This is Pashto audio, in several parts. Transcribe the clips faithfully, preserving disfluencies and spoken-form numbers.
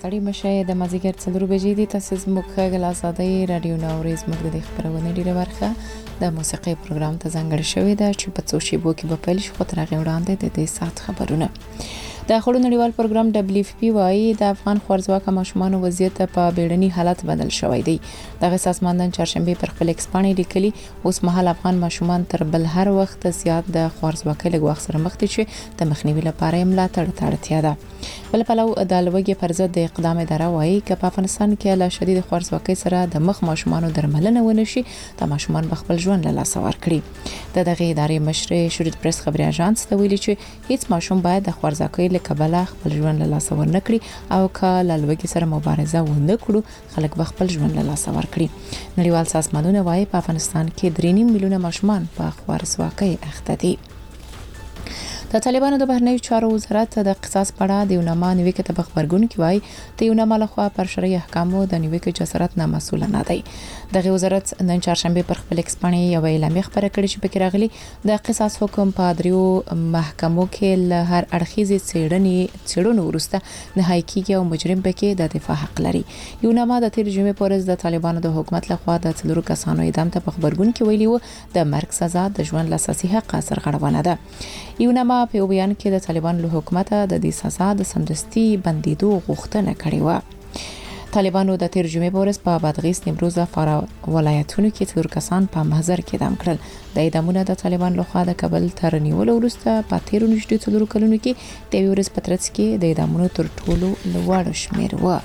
ستړي مشه د مازیګر څلور بجې دي. تاسو زموږ غږ آزادۍ رادیو ناورې زموږ د خبرونې ډیره برخه د موسیقي پروګرام ته ځانګړې شوې ده چې په څو شیبو کې به پیل شي. خو تر هغه وړاندې د دې سات خبرونه. د خړو نړیوال پروګرام دبليو اف پی وايي د افغان خوارځواکه ماشومان وضعیت په بیړني حالت بدل شوی دی. دغه سازماندان چهارشنبه پر خپل ایکسپانې لیکلي اوس مهال افغان ماشومان تر بل هر وخت زیات د خوارځواکۍ له وخت سره مخ دي چې د مخنیوي لپاره یې ملاتړ ته اړتیا ده. بل پلو د لوګي پر ضد د اقدام اداره وايي چې په افغانستان کې له شدید خوارځواکۍ سره د مخ ماشومان درملنه ونشي د ماشومان خپل ژوند له لاسه ورکړي. د دغه ادارې مشر شریف پریس خبري اژانس ته ویلي چې هیڅ ماشوم باید د خوارځواکۍ له کبله خپل ژوند له لاسه ورنکړي او که له لوګي سره مبارزه ونه کړو خلک به خپل ژوند له لاسه ورکړي. نړیوال سازمانونه وايي په افغانستان کې درې نیم میلیونه ماشومان په خوارځواکۍ اخته دي. د طالبانو د بهرنیو چارو وزارت د قصاص پړه د یوناما نیوي کتاب خبرګون کې وایي ته یوناما لخوا پر شرعي احکامو د نیوي کې جسارت نه مسول نه دی. دغه وزارت نن چهارشنبه پر خپل ایکسپانې یو اعلامیه خبره کړې چې پکې راغلي د قصاص حکم په دریو محکمو کې له هر اړخیزې څېړنې څېړنو وروسته نهایی کیږي او مجرم پکې د دفاع حق لري. یوناما د تیر جمعې پر ورځ د طالبانو د حکومت لخوا د څلورو کسانو اعدام ته په خبرګون کې ویلي و د مرګ سزا د ژوند اساسي حق سرغړونه ده. یوناما په بیان کې د طالبان له حکومت د دې سزا د سمدستي بندیدو غوښتنه کړې و. طالبانو د تیر جمعې په ورځ په بادغیس، نیمروز او فراه ولایتونو کې څلور کسان په محضر کې اعدام کړل. د اعدامونو د طالبان لخوا د کابل تر نیولو وروسته په تیر نږدې څلور کلونو کې د یو ورځ په ترڅ کې د اعدامونو تر ټولو لوړ شمیر و.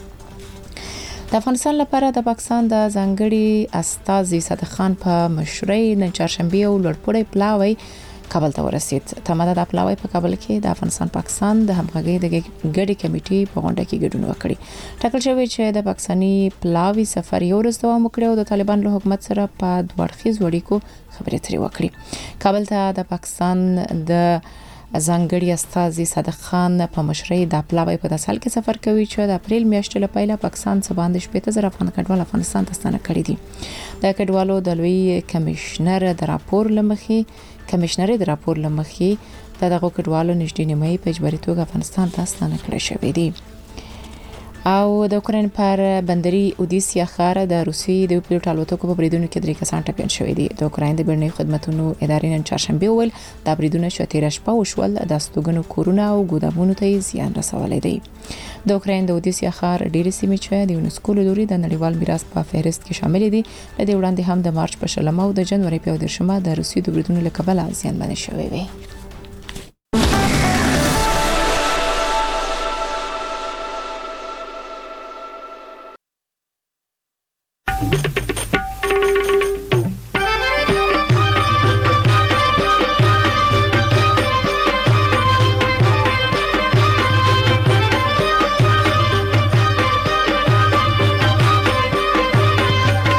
د افغانستان لپاره د پاکستان د ځانګړي استازي صادق خان په مشرۍ نن چهارشنبه یو لوړپوړی پلاوی کابل ته ورسید. تماده د پلاوی په کابل کې د افغانستان پاکستان د همغږي د ګډي کمیټې په غونډه کې ګډون وکړي. ټاکل شوی چې د پاکستاني پلاوی سفر یو ورځ دوام وکړي او د طالبان له حکومت سره په دوړخیز وړیکو خبرې اترې وکړي. کابل ته د پاکستان د ځانګړي استازي صادق خان په مشرۍ د پلاوی په داسال کې سفر کوي چې د اپریل میاشتې له پیله پاکستان څخه باندې شپږ زره افغان کډوال افغانستان ته ستنه کړي دي. د کډوالو د لوی کمشنر د راپور لمخې کمشنر د راپور لمخې د دغه کډوالو نږدې نیمه په اجباري توګه افغانستان ته ستنه کړي شوې دي. او د اوکراین پر بندري اودیسیا ښار د روسي د پیلوټ الوتکو په بریدونو کې درې کسان ټپیان شوي دي. د اوکراین د بیړنیو خدماتو ادارې نن چهارشنبه ویل دا بریدونه چې تیر شپه وشول د استوګنو کورونه او ګودامونو ته زیان رسولی دی. د اوکراین د اودیسیا ښار ډېر سیمې چې د یونسکو له لوري د نړیوال میراث په فهرست کې شامل دي د دې وړاندې هم د مارچ په شلمه او د جنوري په دیرشمه د روسي د بریدونو له کبله زیانمن شوي وي.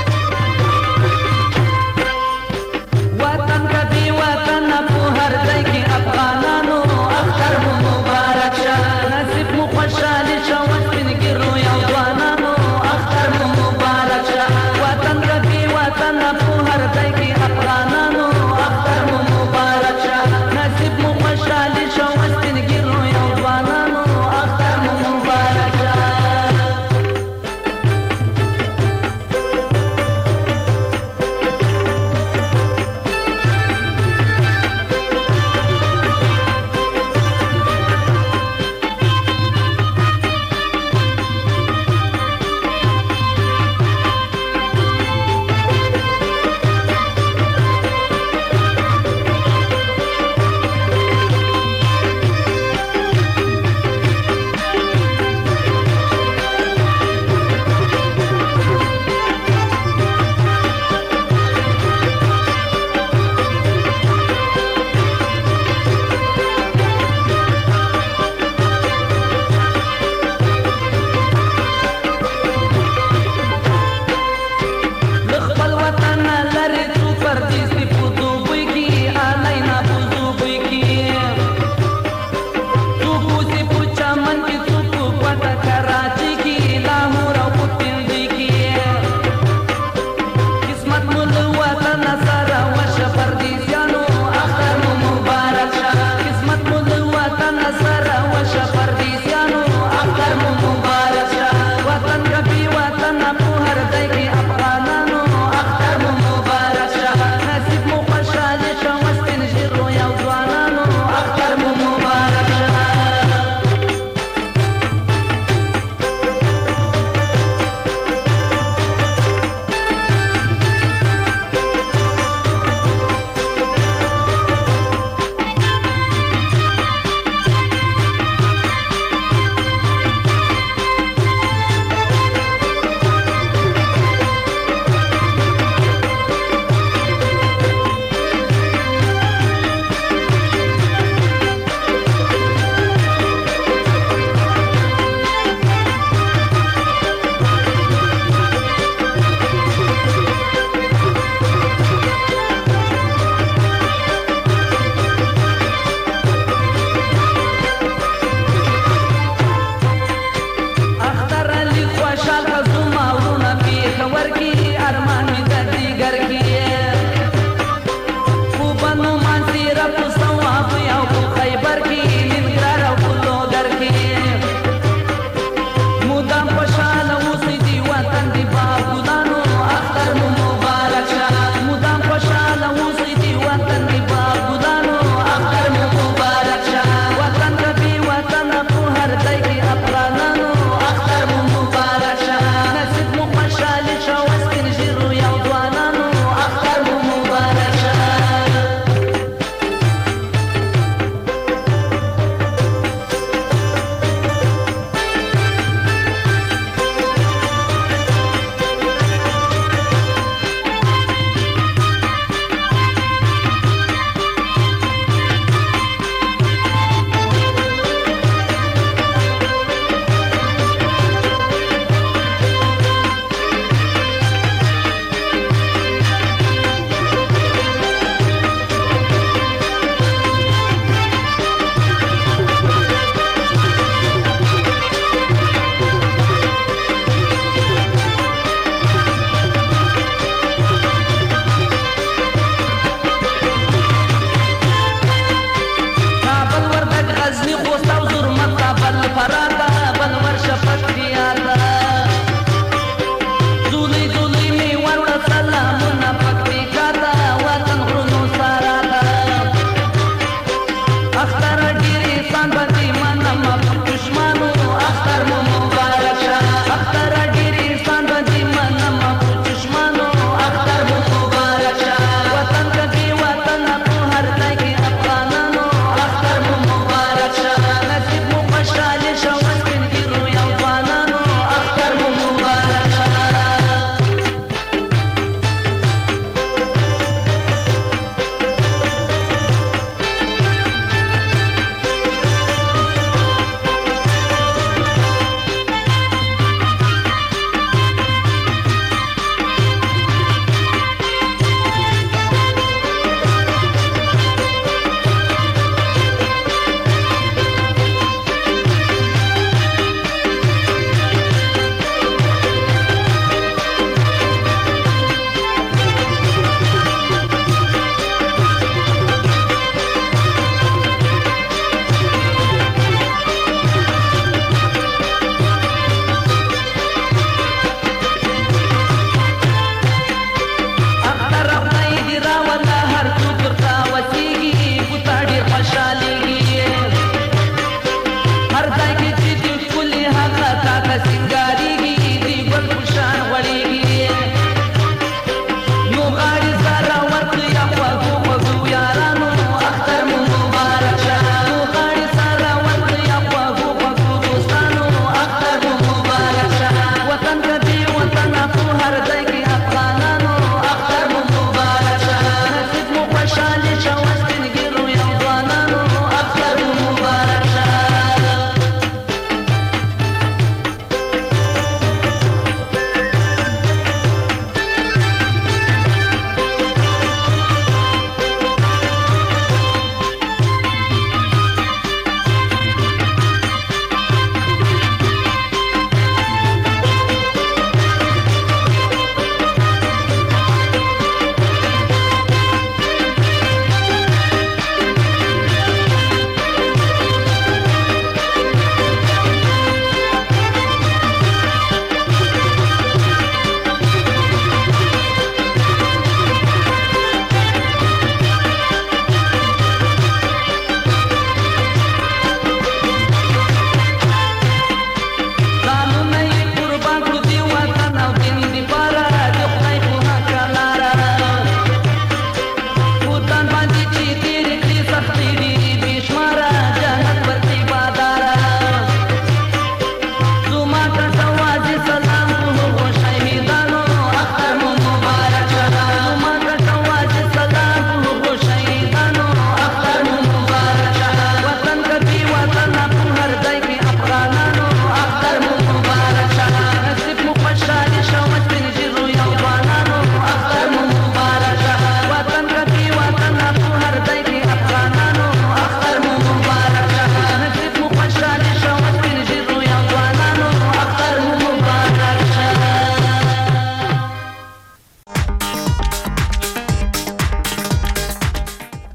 वतन कभी वतन हर जगह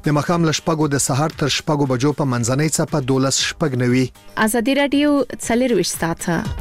د مخام لشپګو د سحر تر شپګو بجو په منځنۍ چپه دولس شپګ نوي. ازادي رادیو څلرويشت ساعته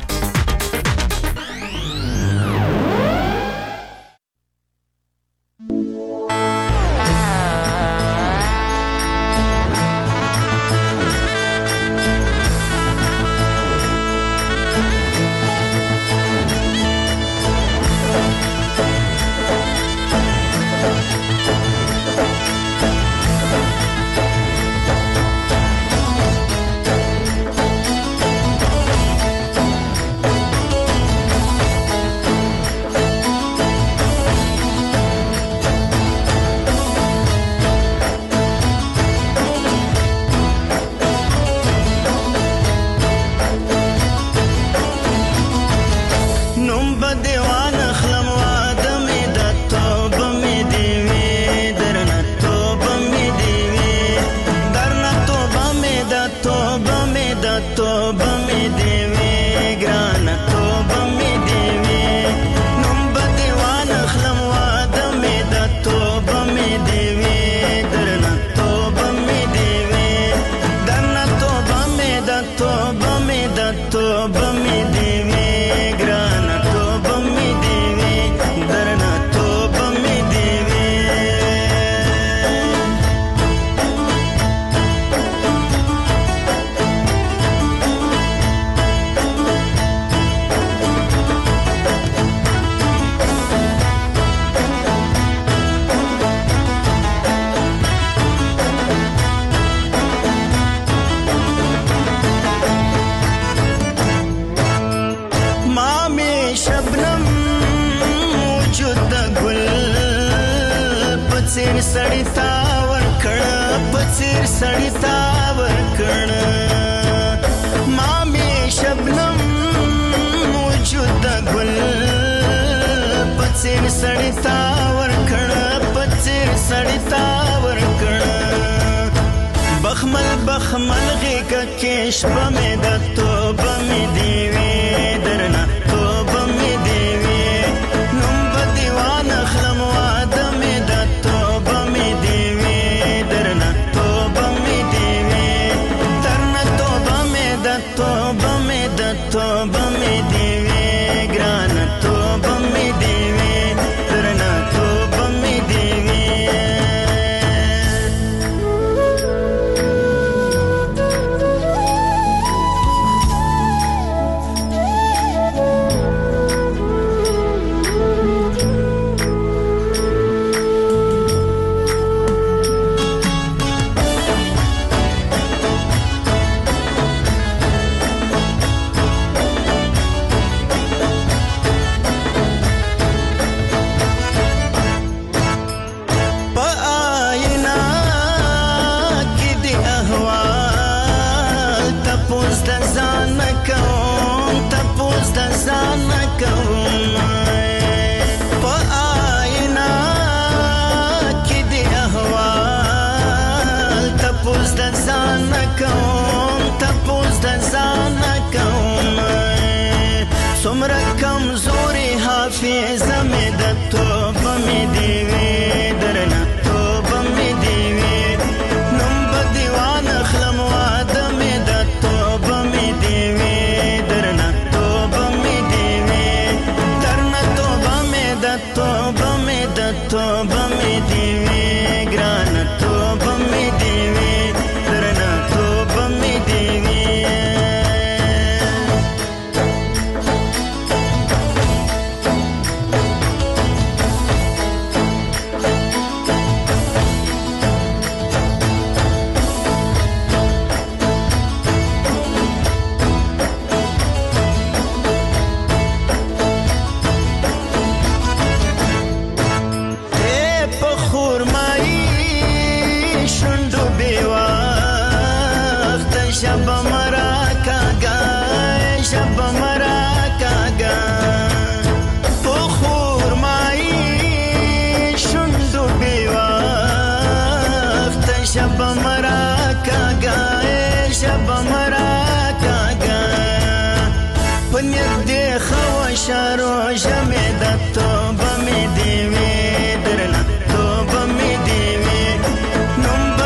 شارو جمع د توبه می دیوی درنه توبه می دیوی نوم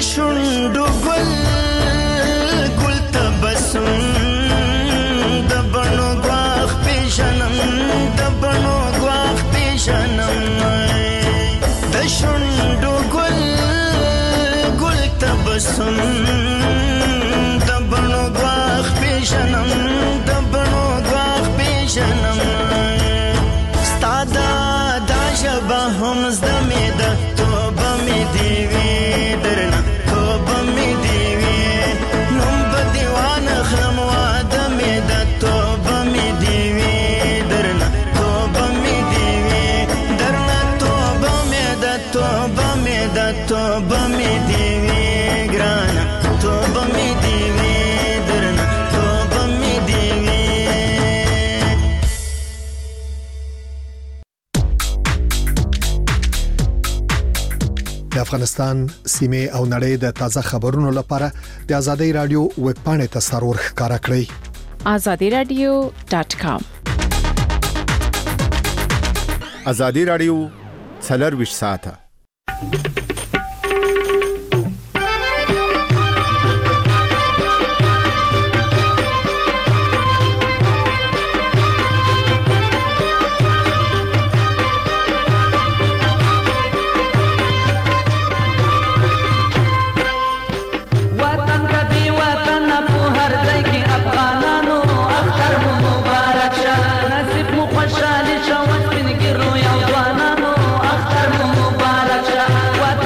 شونډو ګل ګل تبسم د بڼو ګواښ پیژنم د بڼو ګواښ پیژنم د شونډو ګل ګل تبسم د بڼو ګواښ پیژنم د بڼو ګواښ پیژنم ستا دا دا ژبه هم زده مې ده توبه مې دې وي درنه توبه مې دې وي نوم به دې وانخلم واده مې ده توبه مې دې وي درنه توبه مې دې وي درنه توبه مې ده توبه مې ده توبه مې دې وي ګرانه توبه مې دې وي درنه توبه مې دې وي. د افغانستان سیمه او نړۍ د تازه خبرونو لپاره د ازادي رادیو ویب پاڼې ته سرور ښکارا کړئ azadi radio dot com. ازادي رادیو څلور ویشت ساعته خوشحال شو سپین ګرو یو ځوانانو اختر مو مبارک شه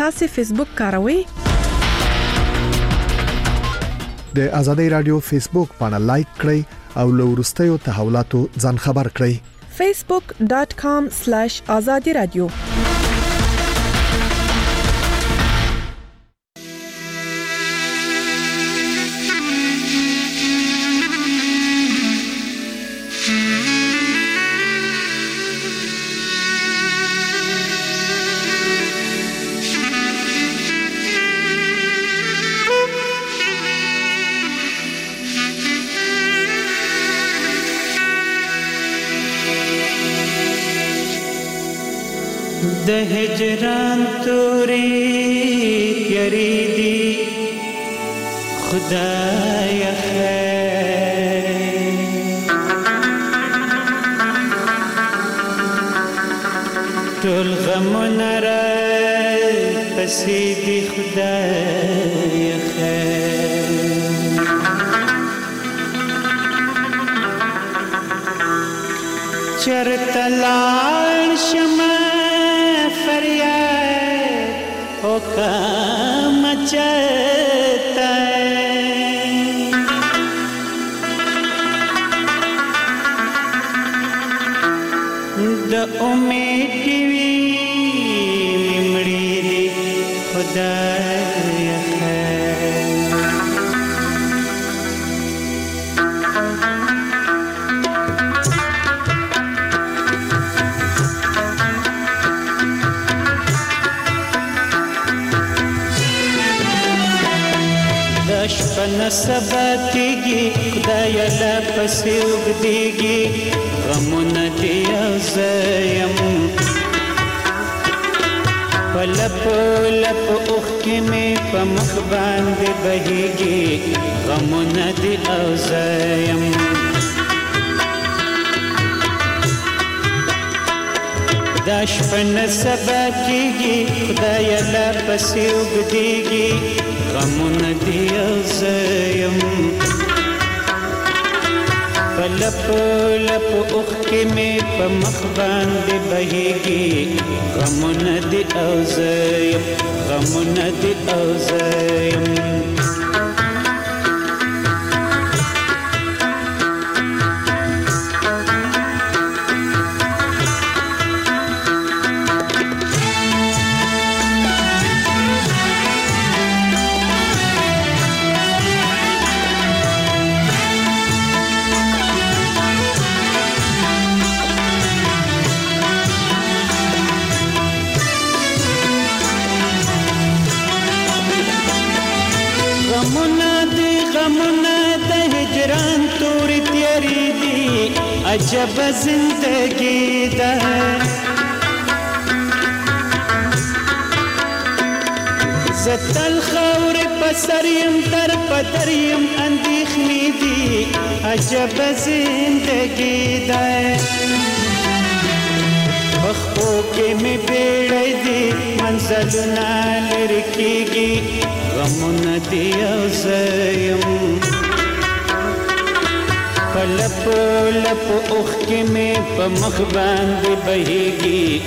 تاسو فیسبوک کاروئ؟ د ازادي رادیو فیسبوک باندې لایک کړئ او له وروستیو تحولاتو ځان خبر کړئ. facebook dot com slash azadi radio د هجران توري تیری دی خدای خیر ټول غمونه را پسې دی خدای خیر چرته لاړ شمه فریاد او کام چتا د امید وی مړی دی خدای خیر شپن سبا کیږي خدای لا پسې وګديږي غمونه دی زیم پلپ لپ اوخ کې مې په مخ باندې بهيږي غمونه دی زیم دا شپن سبا کیږي خدای لا پسې وګديږي غمونه دی زیم پلپ لپ اوخ کې مې په مخ باندې بهيږي غمونه دی زیم غمونه دی زیم عجب زندگی ده زتل خور پسریم در پدریم اندیخنی دی عجب زندگی ده بخو کې می بیړی دی منزلونه لرکیږي غمونه دی زیم پلپ لپ اوخ کې مې په مخ باندې بهيږي